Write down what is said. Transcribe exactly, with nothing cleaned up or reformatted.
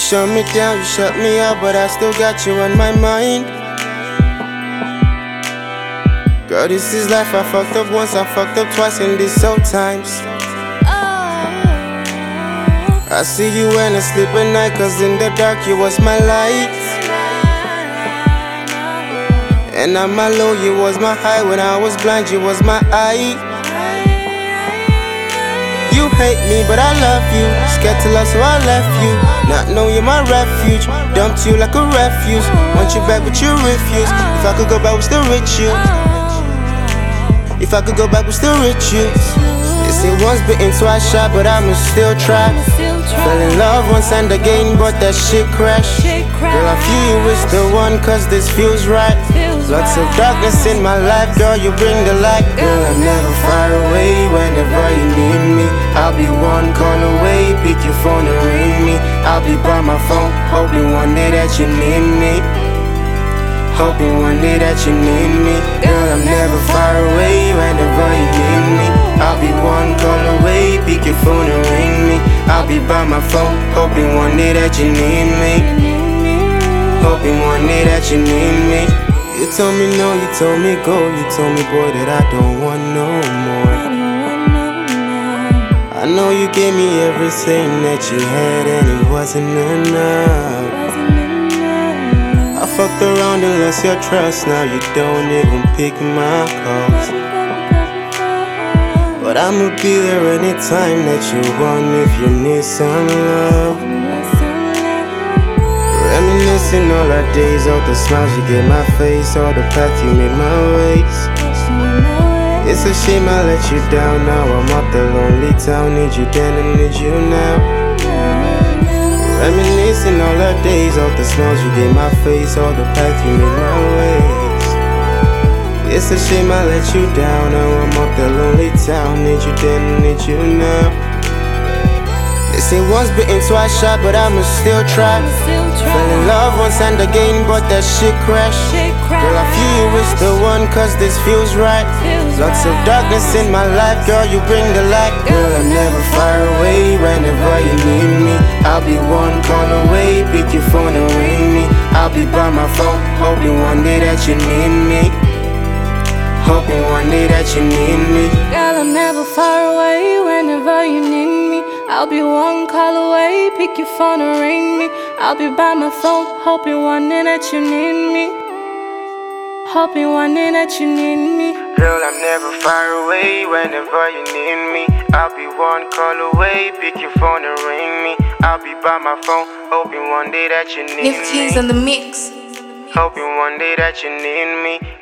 shut me down, you shut me out, but I still got you on my mind. Girl, this is life. I fucked up once, I fucked up twice, and this so times. I see you when I sleep at night, cause in the dark you was my light. And I'm my low, you was my high. When I was blind, you was my eye. You hate me, but I love you. Scared to love, so I left you. Not know you're my refuge. Dumped you like a refuse. Want you back, but you refuse. If I could go back, we'd still rich you. If I could go back, we'd still rich you. They say once bitten, twice shot, but I'ma still try. Fell in love once and again, but that shit crashed. Girl, I feel you is the one, cause this feels right. Lots of darkness in my life, girl, you bring the light. Girl, I'm never far away, whenever you need me. I'll be one call away, pick your phone and ring me. I'll be by my phone, hoping one day that you need me. Hoping one day that you need me. Girl, I'm never far away, whenever you need me. I'll be one call away, pick your phone and ring me. I'll be by my phone, hoping one day that you need me. Hoping one day that you need me. You told me no, you told me go. You told me, boy, that I don't want no more. I know you gave me everything that you had, and it wasn't enough. I fucked around and lost your trust. Now you don't even pick my calls. But I'ma be there anytime that you want if you need some love. Reminiscing all our days, all the smiles you gave my face, all the path you made my ways. It's a shame I let you down. Now I'm up the lonely town. Need you then, I need you now. Reminiscing all our days, all the smiles you gave my face, all the path you made my ways. It's a shame I let you down. Now I'm up the lonely town. Need you then, I need you now. They say once bitten, twice shot, but I'ma still try. Fell in love once and again, but that shit crashed. Girl, I feel you is the one, cause this feels right. Lots of darkness in my life, girl, you bring the light. Girl, I'm never far away, whenever you need me. I'll be one call away, pick your phone and ring me. I'll be by my phone, hoping one day that you need me. Hoping one day that you need me. Girl, I'm never far away, whenever you need me. I'll be one call away, pick your phone and ring me. I'll be by my phone, hoping one day that you need me. Hoping one day that you need me. Girl, I'm never far away, whenever you need me. I'll be one call away, pick your phone and ring me. I'll be by my phone, hoping one day that you need me. Nifty's on the mix. Hoping one day that you need me.